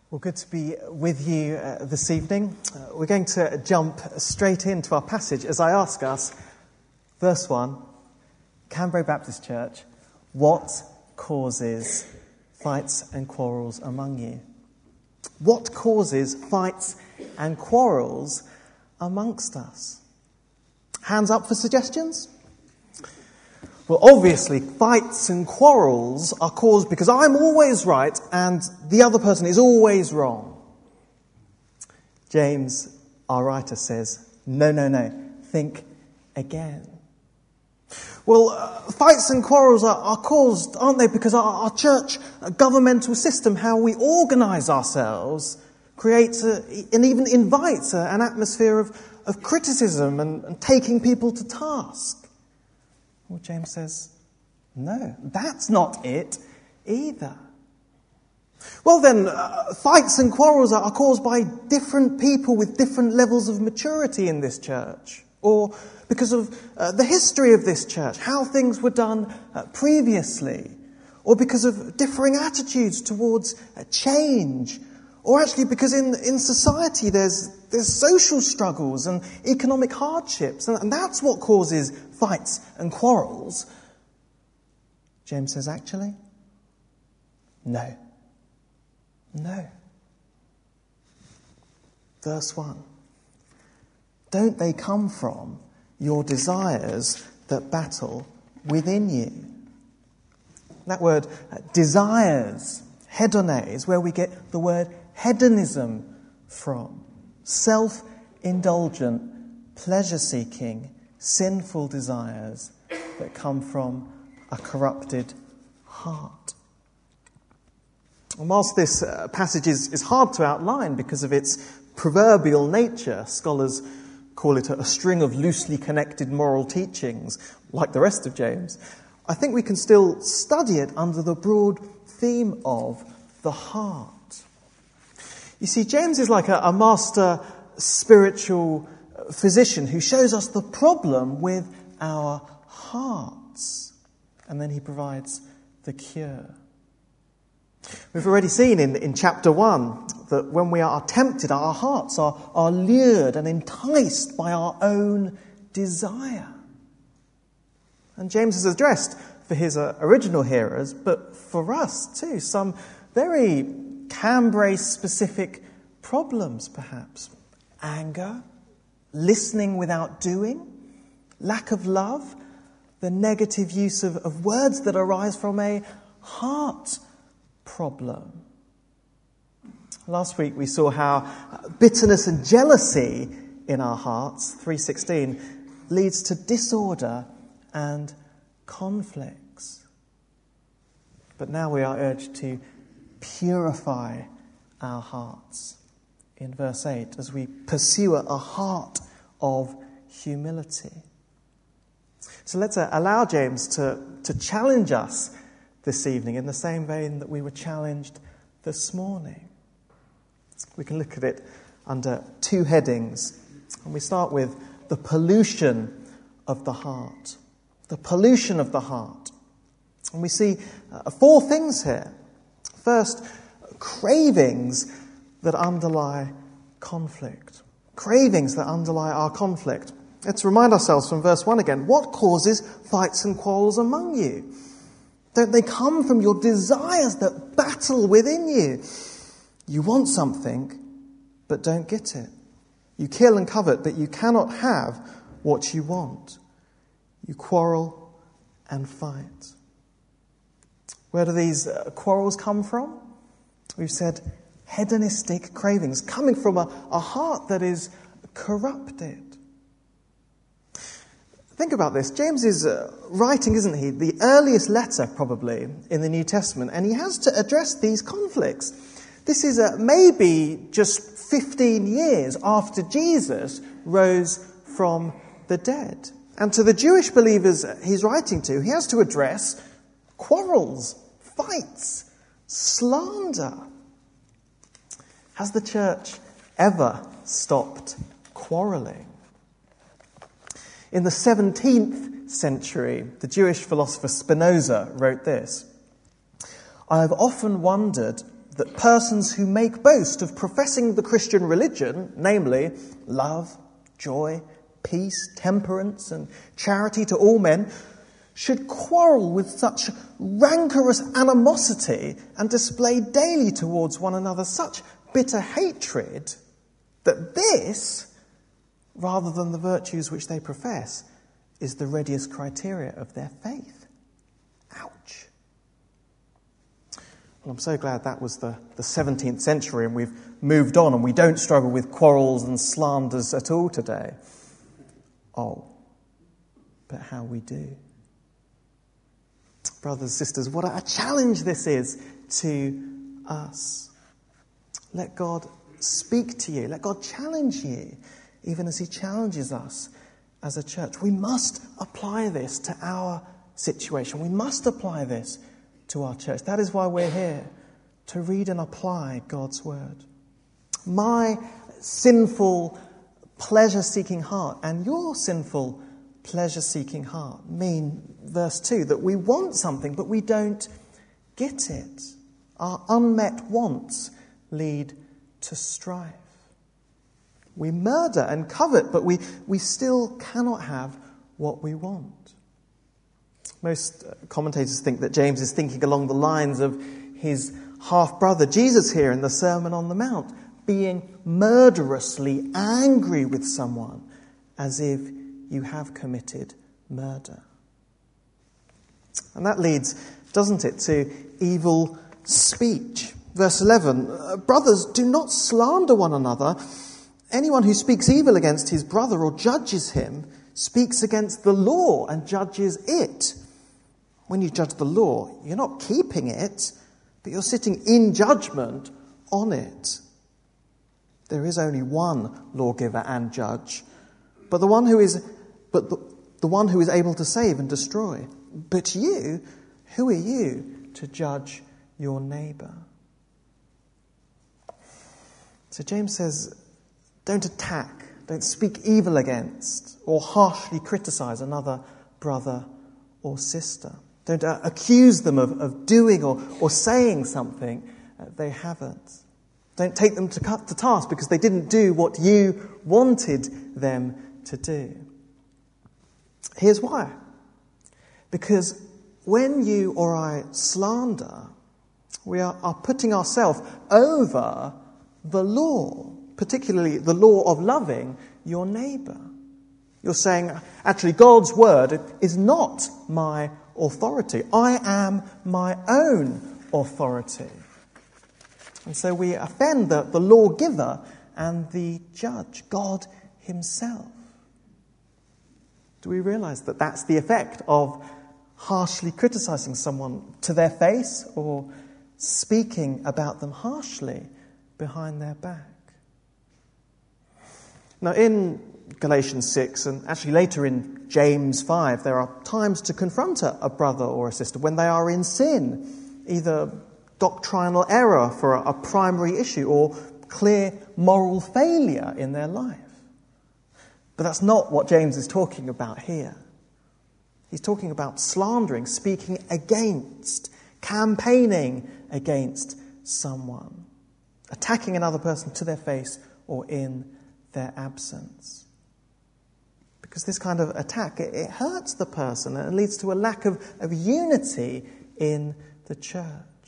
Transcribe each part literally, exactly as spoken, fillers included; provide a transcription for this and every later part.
Well, good to be with you uh, this evening. Uh, we're going to jump straight into our passage as I ask us, verse one, Canberra Baptist Church, what causes fights and quarrels among you? What causes fights and quarrels amongst us? Hands up for suggestions? Well, obviously, fights and quarrels are caused because I'm always right and the other person is always wrong. James, our writer, says, no, no, no, think again. Well, uh, fights and quarrels are, are caused, aren't they, because our, our church uh, governmental system, how we organise ourselves, creates a, and even invites a, an atmosphere of, of criticism and, and taking people to task. Well, James says, no, that's not it either. Well then, uh, fights and quarrels are, are caused by different people with different levels of maturity in this church, or because of uh, the history of this church, how things were done uh, previously, or because of differing attitudes towards uh, change, or actually because in, in society there's there's social struggles and economic hardships, and, and that's what causes fights and quarrels. James says, actually, no. No. Verse one. Don't they come from your desires that battle within you? That word, uh, desires, hedone, is where we get the word hedonism from. Self-indulgent, pleasure-seeking, sinful desires that come from a corrupted heart. And whilst this uh, passage is, is hard to outline because of its proverbial nature, scholars call it a, a string of loosely connected moral teachings, like the rest of James, I think we can still study it under the broad theme of the heart. You see, James is like a, a master spiritual physician who shows us the problem with our hearts. And then he provides the cure. We've already seen in, in chapter one that when we are tempted, our hearts are, are lured and enticed by our own desire. And James has addressed for his uh, original hearers, but for us too, some very Cambray-specific problems, perhaps. Anger, listening without doing, lack of love, the negative use of, of words that arise from a heart problem. Last week we saw how bitterness and jealousy in our hearts, three sixteen, leads to disorder and conflicts. But now we are urged to purify our hearts in verse eight as we pursue a heart of humility. So let's uh, allow James to, to challenge us this evening in the same vein that we were challenged this morning. We can look at it under two headings. And we start with the pollution of the heart. The pollution of the heart. And we see uh, four things here. First, cravings that underlie conflict. Cravings that underlie our conflict. Let's remind ourselves from verse one again. What causes fights and quarrels among you? Don't they come from your desires that battle within you? You want something, but don't get it. You kill and covet, but you cannot have what you want. You quarrel and fight. Where do these uh, quarrels come from? We've said hedonistic cravings, coming from a, a heart that is corrupted. Think about this. James is uh, writing, isn't he, the earliest letter probably in the New Testament, and he has to address these conflicts. This is uh, maybe just fifteen years after Jesus rose from the dead. And to the Jewish believers he's writing to, he has to address quarrels, fights, slander. Has the church ever stopped quarrelling? In the seventeenth century, the Jewish philosopher Spinoza wrote this: I have often wondered that persons who make boast of professing the Christian religion, namely love, joy, peace, temperance, and charity to all men, should quarrel with such rancorous animosity and display daily towards one another such bitter hatred that this, rather than the virtues which they profess, is the readiest criteria of their faith. Ouch. Well, I'm so glad that was the, the seventeenth century and we've moved on and we don't struggle with quarrels and slanders at all today. Oh, but how we do. Brothers and sisters, what a challenge this is to us. Let God speak to you. Let God challenge you, even as he challenges us as a church. We must apply this to our situation. We must apply this to our church. That is why we're here, to read and apply God's word. My sinful, pleasure-seeking heart and your sinful, pleasure-seeking heart mean, verse two, that we want something but we don't get it. Our unmet wants lead to strife. We murder and covet, but we, we still cannot have what we want. Most commentators think that James is thinking along the lines of his half-brother Jesus here in the Sermon on the Mount, being murderously angry with someone as if you have committed murder. And that leads, doesn't it, to evil speech. Verse eleven, brothers, do not slander one another. Anyone who speaks evil against his brother or judges him speaks against the law and judges it. When you judge the law, you're not keeping it, but you're sitting in judgment on it. There is only one lawgiver and judge, but the one who is, but the, the one who is able to save and destroy. But you, who are you to judge your neighbour? So James says, don't attack, don't speak evil against, or harshly criticise another brother or sister. Don't uh, accuse them of, of doing or, or saying something uh, they haven't. Don't take them to, cut to task because they didn't do what you wanted them to do. Here's why. Because when you or I slander, we are, are putting ourselves over the law, particularly the law of loving your neighbour. You're saying, actually, God's word is not my authority. I am my own authority. And so we offend the, the lawgiver and the judge, God himself. Do we realise that that's the effect of harshly criticising someone to their face or speaking about them harshly behind their back? Now in Galatians six, and actually later in James five, there are times to confront a, a brother or a sister when they are in sin, either doctrinal error for a, a primary issue or clear moral failure in their life. But that's not what James is talking about here. He's talking about slandering, speaking against, campaigning against someone, attacking another person to their face or in their absence. Because this kind of attack, it, it hurts the person and leads to a lack of, of unity in the church.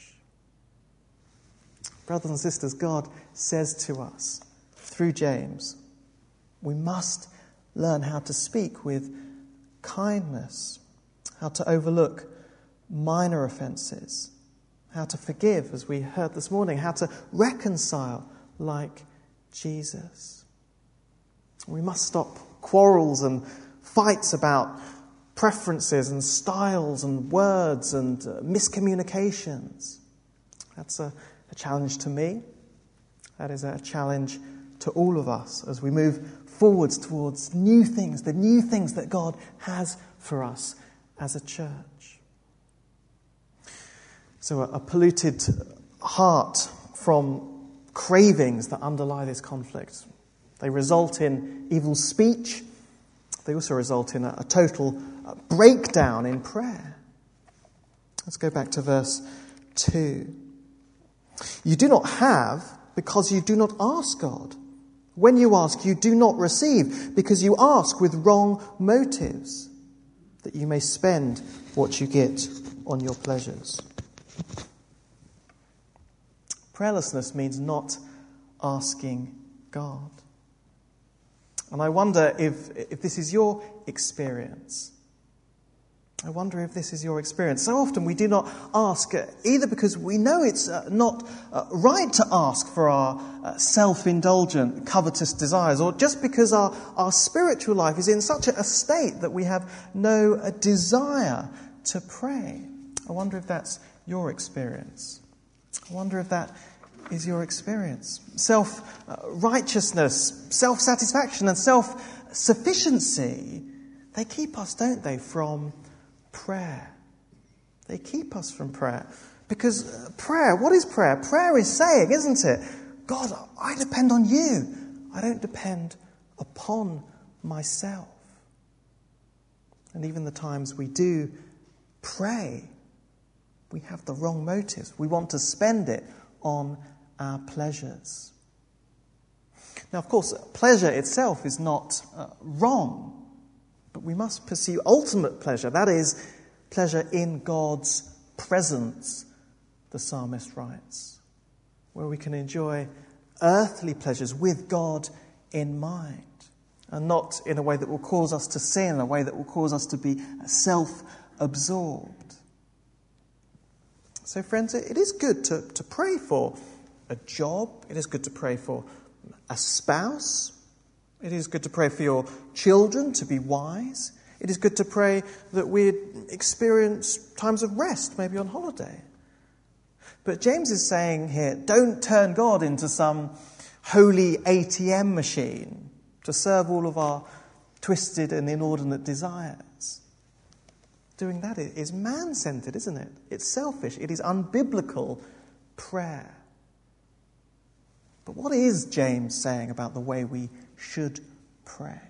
Brothers and sisters, God says to us through James, we must learn how to speak with kindness, how to overlook minor offences, how to forgive, as we heard this morning, how to reconcile like Jesus. We must stop quarrels and fights about preferences and styles and words and uh, miscommunications. That's a, a challenge to me. That is a challenge to all of us as we move forwards towards new things, the new things that God has for us as a church. So a, a polluted heart from cravings that underlie this conflict. They result in evil speech. They also result in a, a total uh, breakdown in prayer. Let's go back to verse two. You do not have because you do not ask God. When you ask, you do not receive because you ask with wrong motives, that you may spend what you get on your pleasures. Prayerlessness means not asking God. And I wonder if, if this is your experience. I wonder if this is your experience. So often we do not ask, uh, either because we know it's uh, not uh, right to ask for our uh, self-indulgent, covetous desires, or just because our, our spiritual life is in such a, a state that we have no uh, desire to pray. I wonder if that's your experience. I wonder if that is your experience. Self-righteousness, self-satisfaction and self-sufficiency, they keep us, don't they, from prayer. They keep us from prayer. Because prayer, what is prayer? Prayer is saying, isn't it? God, I depend on you. I don't depend upon myself. And even the times we do pray, we have the wrong motives. We want to spend it on our pleasures. Now, of course, pleasure itself is not uh, wrong. But we must pursue ultimate pleasure, that is, pleasure in God's presence, the psalmist writes, where we can enjoy earthly pleasures with God in mind, and not in a way that will cause us to sin, a way that will cause us to be self-absorbed. So, friends, it is good to, to pray for a job. It is good to pray for a spouse. It is good to pray for your children to be wise. It is good to pray that we experience times of rest, maybe on holiday. But James is saying here, don't turn God into some holy A T M machine to serve all of our twisted and inordinate desires. Doing that is man-centered, isn't it? It's selfish. It is unbiblical prayer. But what is James saying about the way we should pray?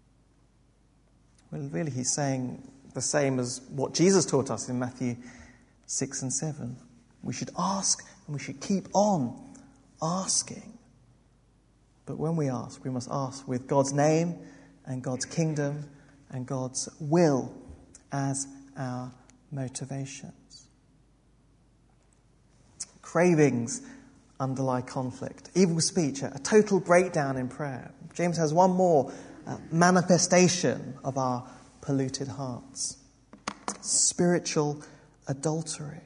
Well, really, he's saying the same as what Jesus taught us in Matthew six and seven. We should ask and we should keep on asking. But when we ask, we must ask with God's name and God's kingdom and God's will as our motivations. Cravings underlie conflict. Evil speech, a total breakdown in prayer. James has one more uh, manifestation of our polluted hearts. Spiritual adultery.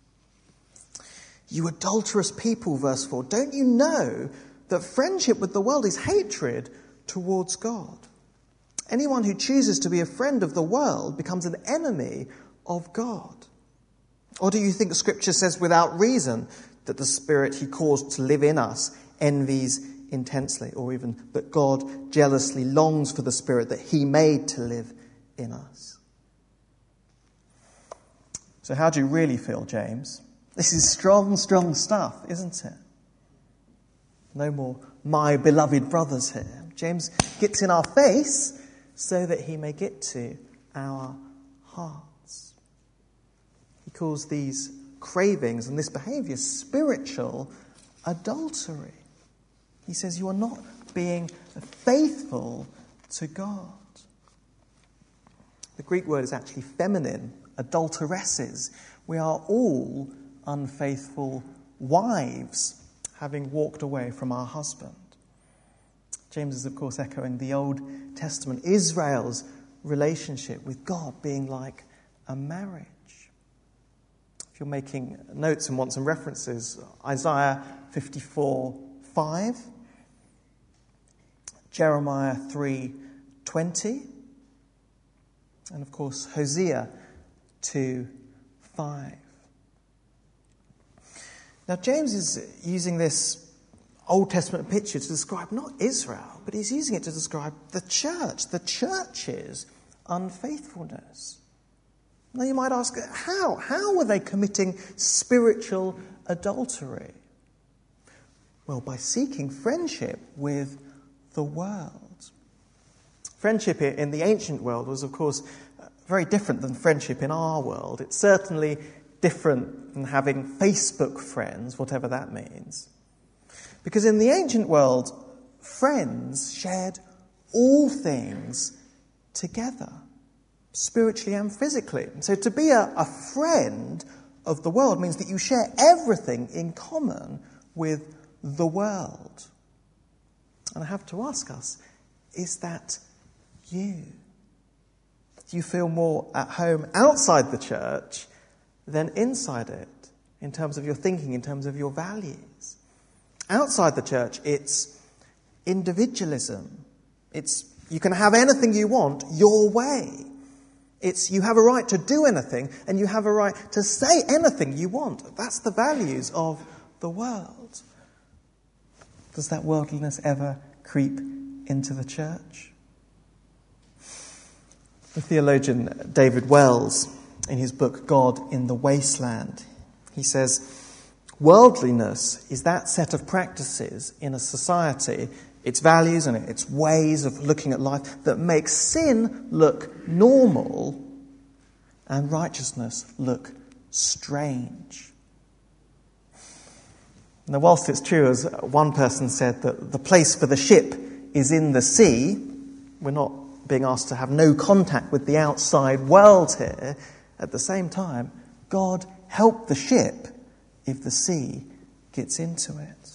You adulterous people, verse four, don't you know that friendship with the world is hatred towards God? Anyone who chooses to be a friend of the world becomes an enemy of God. Or do you think Scripture says without reason that the Spirit he caused to live in us envies intensely, or even that God jealously longs for the Spirit that he made to live in us? So how do you really feel, James? This is strong, strong stuff, isn't it? No more my beloved brothers here. James gets in our face so that he may get to our hearts. He calls these cravings and this behaviour spiritual adultery. He says you are not being faithful to God. The Greek word is actually feminine, adulteresses. We are all unfaithful wives, having walked away from our husband. James is, of course, echoing the Old Testament, Israel's relationship with God being like a marriage. If you're making notes and want some references, Isaiah fifty-four five, Jeremiah three twenty, and, of course, Hosea two five. Now, James is using this Old Testament picture to describe not Israel, but he's using it to describe the church, the church's unfaithfulness. Now, you might ask, how? How were they committing spiritual adultery? Well, by seeking friendship with the world. Friendship in the ancient world was, of course, very different than friendship in our world. It certainly different than having Facebook friends, whatever that means. Because in the ancient world, friends shared all things together, spiritually and physically. So to be a, a friend of the world means that you share everything in common with the world. And I have to ask us, is that you? Do you feel more at home outside the church than inside it, in terms of your thinking, in terms of your values? Outside the church, it's individualism. It's you can have anything you want your way. It's you have a right to do anything, and you have a right to say anything you want. That's the values of the world. Does that worldliness ever creep into the church? The theologian David Wells, in his book God in the Wasteland, he says, worldliness is that set of practices in a society, its values and its ways of looking at life, that makes sin look normal and righteousness look strange. Now, whilst it's true, as one person said, that the place for the ship is in the sea, we're not being asked to have no contact with the outside world here. At the same time, God help the ship if the sea gets into it.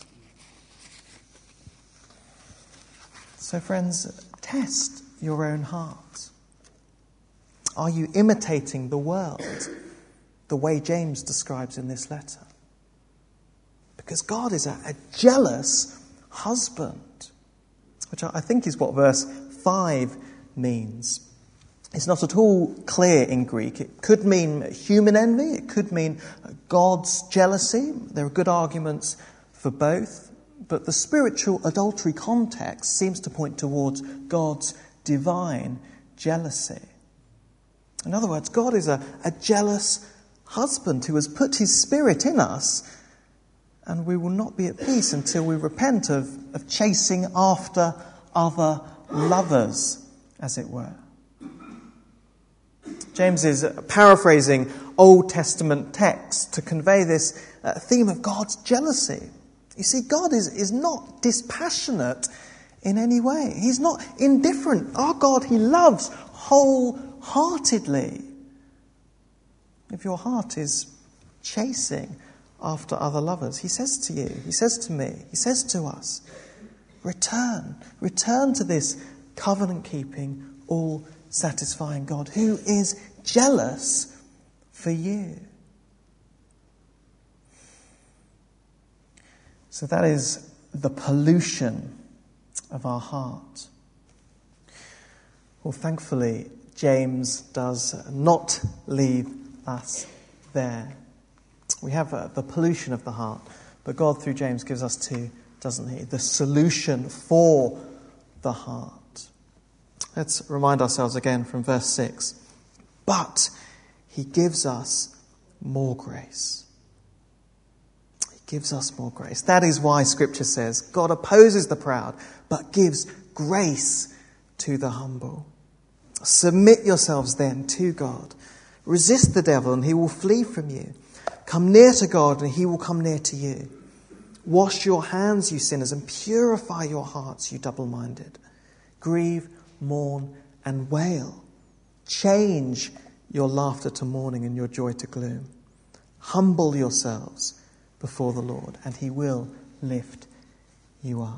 So friends, test your own heart. Are you imitating the world the way James describes in this letter? Because God is a, a jealous husband, which I think is what verse five means. It's not at all clear in Greek. It could mean human envy. It could mean God's jealousy. There are good arguments for both. But the spiritual adultery context seems to point towards God's divine jealousy. In other words, God is a, a jealous husband who has put his spirit in us, and we will not be at peace until we repent of, of chasing after other lovers, as it were. James is paraphrasing Old Testament texts to convey this uh, theme of God's jealousy. You see, God is, is not dispassionate in any way. He's not indifferent. Our God, he loves wholeheartedly. If your heart is chasing after other lovers, he says to you, he says to me, he says to us, return, return to this covenant-keeping, all-satisfying God who is jealous for you. So that is the pollution of our heart. Well, thankfully, James does not leave us there. We have uh, the pollution of the heart, but God through James gives us too, doesn't he? The solution for the heart. Let's remind ourselves again from verse six. But he gives us more grace. He gives us more grace. That is why Scripture says God opposes the proud, but gives grace to the humble. Submit yourselves then to God. Resist the devil and he will flee from you. Come near to God and he will come near to you. Wash your hands, you sinners, and purify your hearts, you double-minded. Grieve, mourn, and wail. Change your laughter to mourning and your joy to gloom. Humble yourselves before the Lord, and he will lift you up.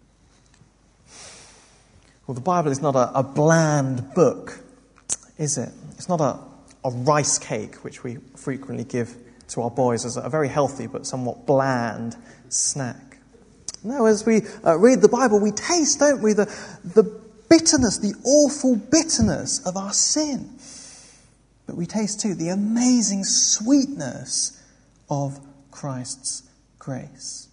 Well, the Bible is not a, a bland book, is it? It's not a, a rice cake, which we frequently give to our boys as a very healthy but somewhat bland snack. No, as we uh, read the Bible, we taste, don't we, the, the bitterness, the awful bitterness of our sin. But we taste too the amazing sweetness of Christ's grace.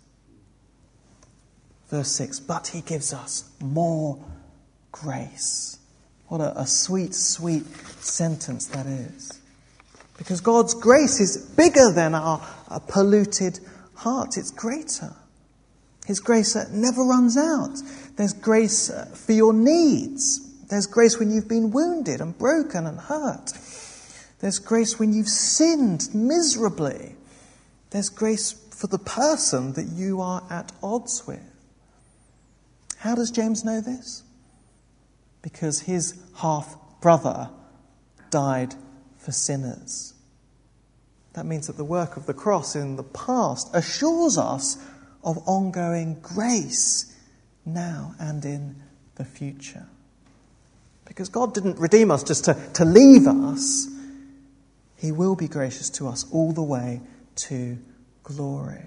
Verse six, but he gives us more grace. What a, a sweet, sweet sentence that is. Because God's grace is bigger than our, our polluted hearts. It's greater. His grace uh, never runs out. There's grace uh, for your needs. There's grace when you've been wounded and broken and hurt. There's grace when you've sinned miserably. There's grace for the person that you are at odds with. How does James know this? Because his half-brother died for sinners. That means that the work of the cross in the past assures us of ongoing grace now and in the future. Because God didn't redeem us just to, to leave us. He will be gracious to us all the way to glory.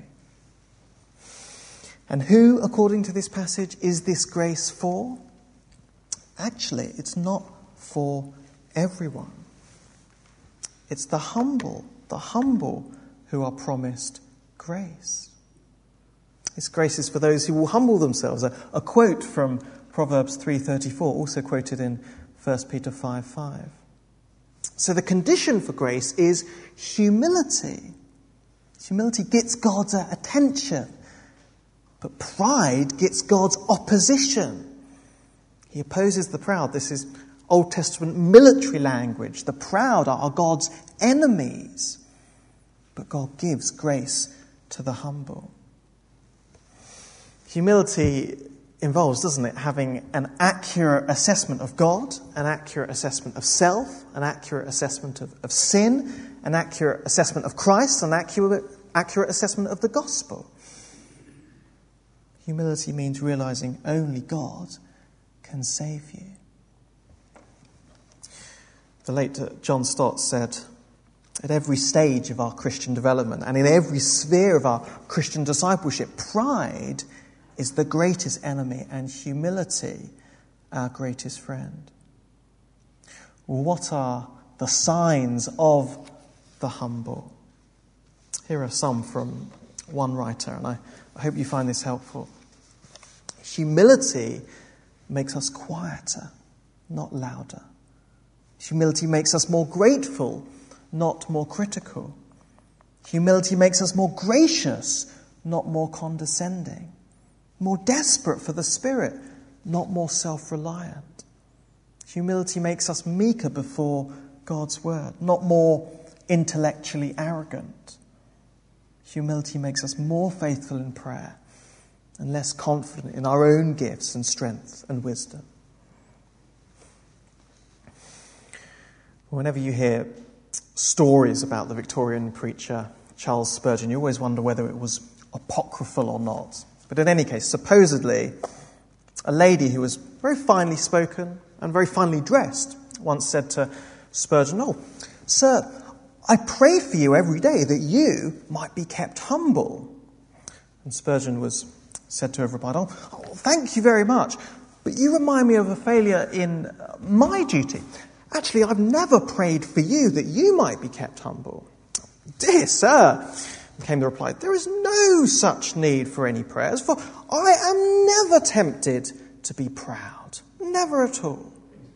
And who, according to this passage, is this grace for? Actually, it's not for everyone. It's the humble, the humble who are promised grace. This grace is for those who will humble themselves. A, a quote from Proverbs three thirty-four, also quoted in First Peter five five. So the condition for grace is humility. Humility gets God's attention, but pride gets God's opposition. He opposes the proud. This is Old Testament military language. The proud are God's enemies, but God gives grace to the humble. Humility involves, doesn't it, having an accurate assessment of God, an accurate assessment of self, an accurate assessment of, of sin, an accurate assessment of Christ, an accurate, accurate assessment of the gospel. Humility means realizing only God can save you. The late John Stott said, at every stage of our Christian development and in every sphere of our Christian discipleship, pride is the greatest enemy and humility our greatest friend. Well, what are the signs of the humble? Here are some from one writer, and I, I hope you find this helpful. Humility makes us quieter, not louder. Humility makes us more grateful, not more critical. Humility makes us more gracious, not more condescending. More desperate for the Spirit, not more self-reliant. Humility makes us meeker before God's word, not more intellectually arrogant. Humility makes us more faithful in prayer and less confident in our own gifts and strength and wisdom. Whenever you hear stories about the Victorian preacher Charles Spurgeon, you always wonder whether it was apocryphal or not. But in any case, supposedly, a lady who was very finely spoken and very finely dressed once said to Spurgeon, "Oh, sir, I pray for you every day that you might be kept humble." And Spurgeon was said to have replied, "Oh, oh thank you very much, but you remind me of a failure in my duty. Actually, I've never prayed for you that you might be kept humble." "Dear sir," came the reply, "there is no such need for any prayers, for I am never tempted to be proud. Never at all."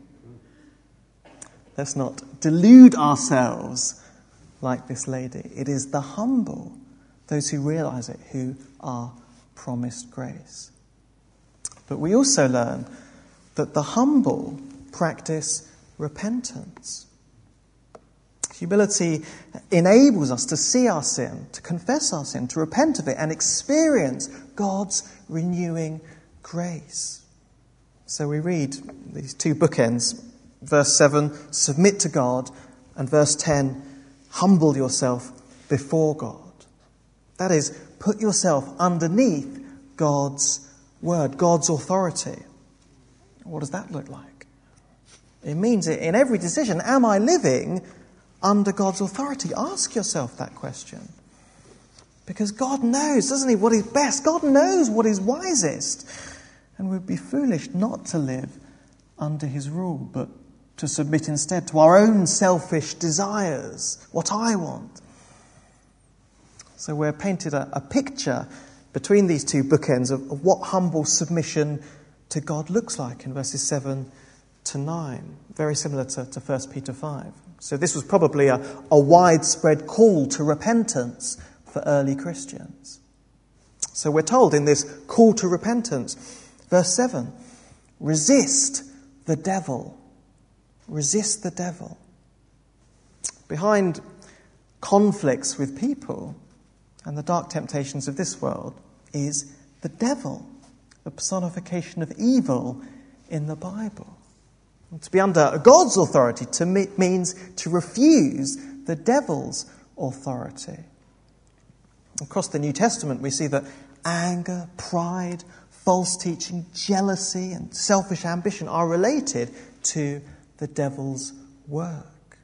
Let's not delude ourselves like this lady. It is the humble, those who realize it, who are promised grace. But we also learn that the humble practice repentance. Humility enables us to see our sin, to confess our sin, to repent of it, and experience God's renewing grace. So we read these two bookends, verse seven, submit to God, and verse ten, humble yourself before God. That is, put yourself underneath God's word, God's authority. What does that look like? It means in every decision, am I living under God's authority? Ask yourself that question. Because God knows, doesn't he, what is best? God knows what is wisest. And we'd be foolish not to live under his rule, but to submit instead to our own selfish desires, what I want. So we're painted a, a picture between these two bookends of, of what humble submission to God looks like in verses seven to nine. Very similar to, to First Peter five. So this was probably a, a widespread call to repentance for early Christians. So we're told in this call to repentance, verse seven, resist the devil. Resist the devil. Behind conflicts with people and the dark temptations of this world is the devil, the personification of evil in the Bible. And to be under God's authority to me- means to refuse the devil's authority. Across the New Testament, we see that anger, pride, false teaching, jealousy, and selfish ambition are related to the devil's work.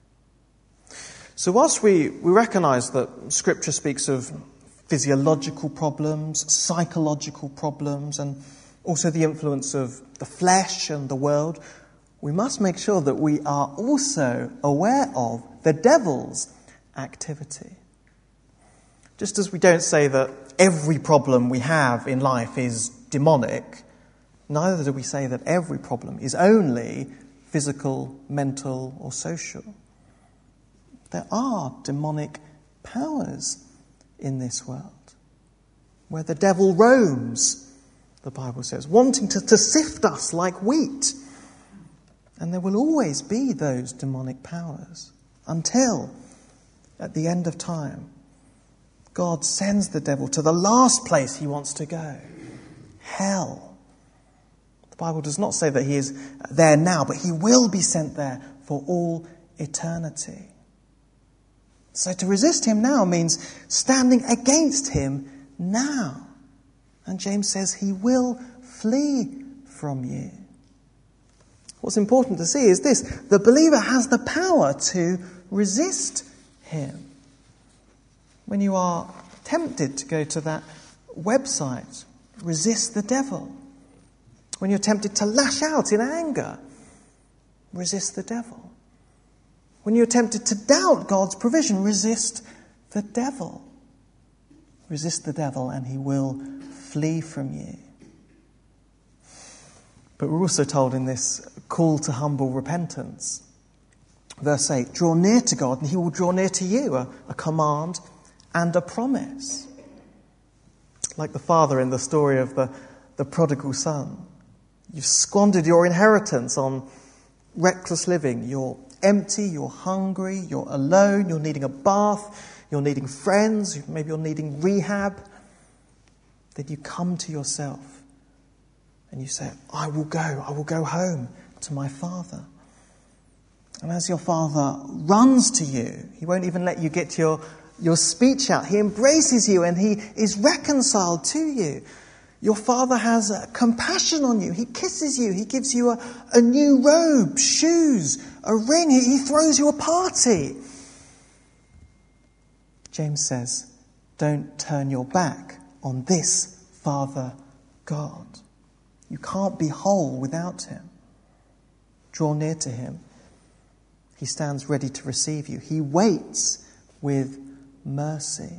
So whilst we, we recognise that Scripture speaks of physiological problems, psychological problems, and also the influence of the flesh and the world, we must make sure that we are also aware of the devil's activity. Just as we don't say that every problem we have in life is demonic, neither do we say that every problem is only physical, mental, or social. There are demonic powers in this world, where the devil roams, the Bible says, wanting to, to sift us like wheat. And there will always be those demonic powers until, at the end of time, God sends the devil to the last place he wants to go, hell. The Bible does not say that he is there now, but he will be sent there for all eternity. So to resist him now means standing against him now. And James says he will flee from you. What's important to see is this: the believer has the power to resist him. When you are tempted to go to that website, resist the devil. When you're tempted to lash out in anger, resist the devil. When you're tempted to doubt God's provision, resist the devil. Resist the devil and he will flee from you. But we're also told in this call to humble repentance, verse eight, draw near to God and he will draw near to you, a, a command and a promise. Like the father in the story of the, the prodigal son. You've squandered your inheritance on reckless living. You're empty, you're hungry, you're alone, you're needing a bath, you're needing friends, maybe you're needing rehab. Then you come to yourself and you say, I will go, I will go home to my father. And as your father runs to you, he won't even let you get your, your speech out. He embraces you and he is reconciled to you. Your father has uh, compassion on you. He kisses you. He gives you a, a new robe, shoes, a ring. He, he throws you a party. James says, don't turn your back on this Father God. You can't be whole without him. Draw near to him. He stands ready to receive you. He waits with mercy.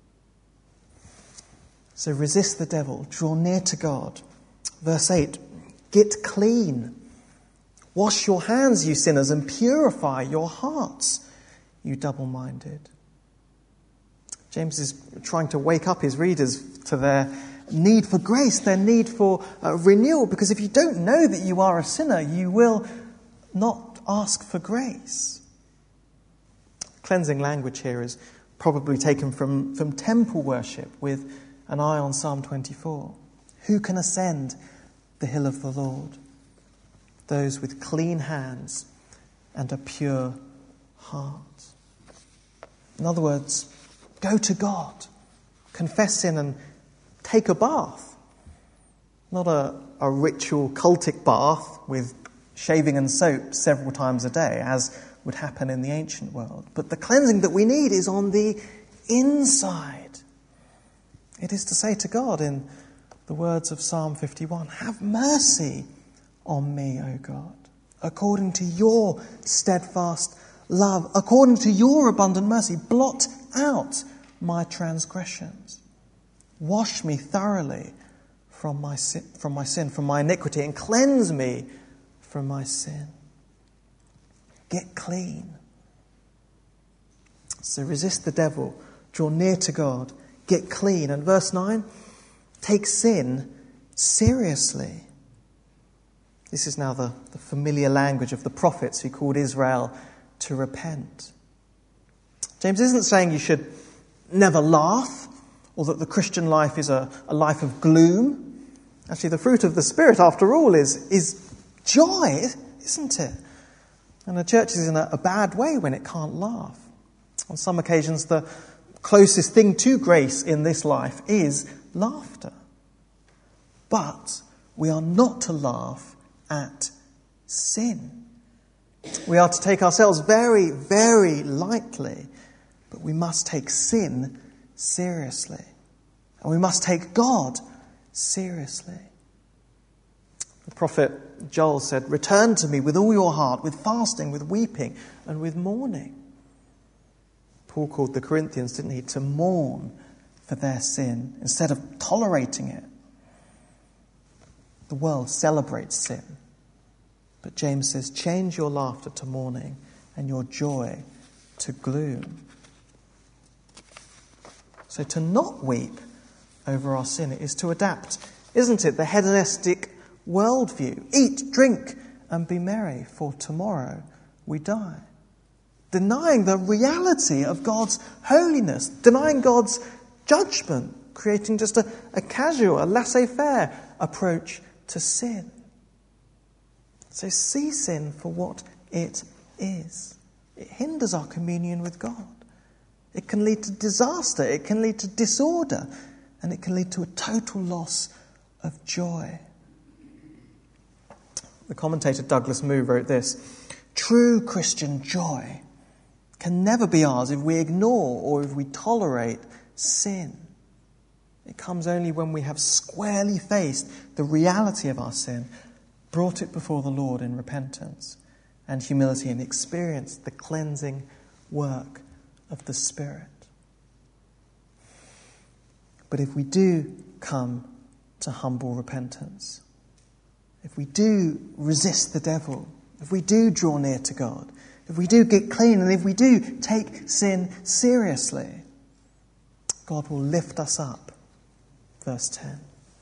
So resist the devil, draw near to God. Verse eight, get clean. Wash your hands, you sinners, and purify your hearts, you double-minded. James is trying to wake up his readers to their need for grace, their need for uh, renewal, because if you don't know that you are a sinner, you will not ask for grace. Cleansing language here is probably taken from, from temple worship with an eye on Psalm twenty-four. Who can ascend the hill of the Lord? Those with clean hands and a pure heart. In other words, go to God, confess sin and take a bath. Not a, a ritual cultic bath with shaving and soap several times a day, as would happen in the ancient world. But the cleansing that we need is on the inside. It is to say to God in the words of Psalm fifty-one, have mercy on me, O God, according to your steadfast love, according to your abundant mercy, blot out my transgressions. Wash me thoroughly from my sin, from my sin, from my iniquity, and cleanse me from my sin. Get clean. So resist the devil, draw near to God, get clean. And verse nine, take sin seriously. This is now the, the familiar language of the prophets who called Israel to repent. James isn't saying you should never laugh, or that the Christian life is a, a life of gloom. Actually, the fruit of the Spirit, after all, is, is joy, isn't it? And the church is in a, a bad way when it can't laugh. On some occasions, the closest thing to grace in this life is laughter. But we are not to laugh at sin. We are to take ourselves very, very lightly, but we must take sin seriously. And we must take God seriously. The prophet Joel said, "Return to me with all your heart, with fasting, with weeping, and with mourning." Paul called the Corinthians, didn't he, to mourn for their sin instead of tolerating it. The world celebrates sin. But James says, change your laughter to mourning and your joy to gloom. So to not weep over our sin is to adapt, isn't it, the hedonistic worldview. Eat, drink, and be merry, for tomorrow we die. Denying the reality of God's holiness, denying God's judgment, creating just a, a casual, a laissez-faire approach to sin. So see sin for what it is. It hinders our communion with God. It can lead to disaster, it can lead to disorder, and it can lead to a total loss of joy. The commentator Douglas Moo wrote this: "True Christian joy can never be ours if we ignore or if we tolerate sin. It comes only when we have squarely faced the reality of our sin, brought it before the Lord in repentance and humility, and experienced the cleansing work of the Spirit." But if we do come to humble repentance, if we do resist the devil, if we do draw near to God, if we do get clean, and if we do take sin seriously, God will lift us up. Verse ten.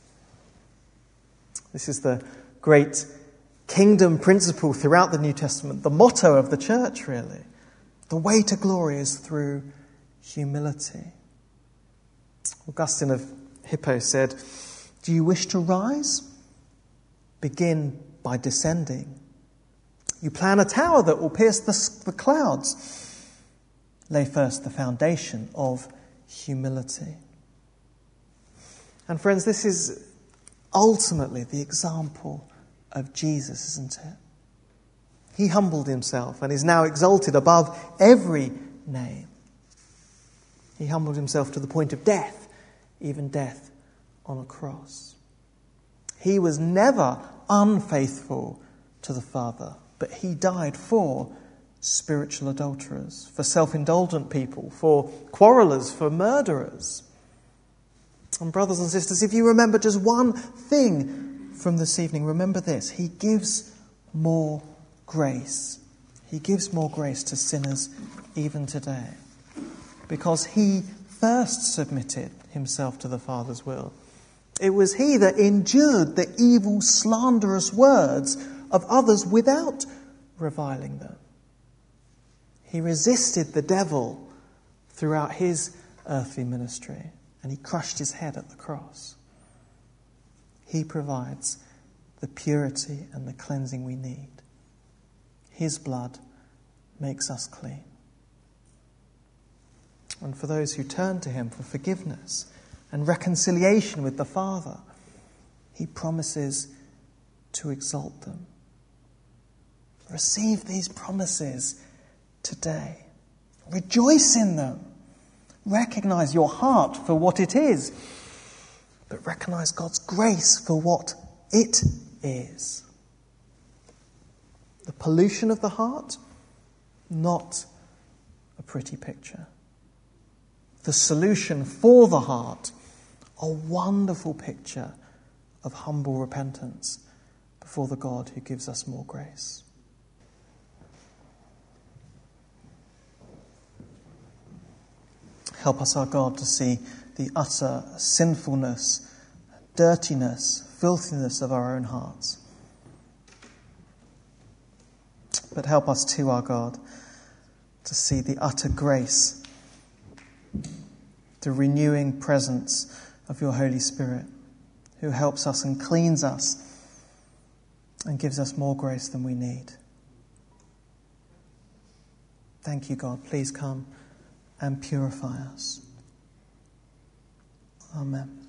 This is the great kingdom principle throughout the New Testament, the motto of the church, really. The way to glory is through humility. Augustine of Hippo said, "Do you wish to rise? Begin by descending. You plan a tower that will pierce the, the clouds. Lay first the foundation of humility." And friends, this is ultimately the example of Jesus, isn't it? He humbled himself and is now exalted above every name. He humbled himself to the point of death, even death on a cross. He was never unfaithful to the Father, but he died for spiritual adulterers, for self-indulgent people, for quarrelers, for murderers. And brothers and sisters, if you remember just one thing from this evening, remember this: he gives more grace. He gives more grace to sinners even today, because he first submitted himself to the Father's will. It was he that endured the evil, slanderous words of others without reviling them. He resisted the devil throughout his earthly ministry, and he crushed his head at the cross. He provides the purity and the cleansing we need. His blood makes us clean. And for those who turn to him for forgiveness and reconciliation with the Father, he promises to exalt them. Receive these promises today. Rejoice in them. Recognize your heart for what it is, but recognize God's grace for what it is. The pollution of the heart, not a pretty picture. The solution for the heart, a wonderful picture of humble repentance before the God who gives us more grace. Help us, our God, to see the utter sinfulness, dirtiness, filthiness of our own hearts. But help us too, our God, to see the utter grace the renewing presence of your Holy Spirit, who helps us and cleans us and gives us more grace than we need. Thank you, God. Please come and purify us. Amen.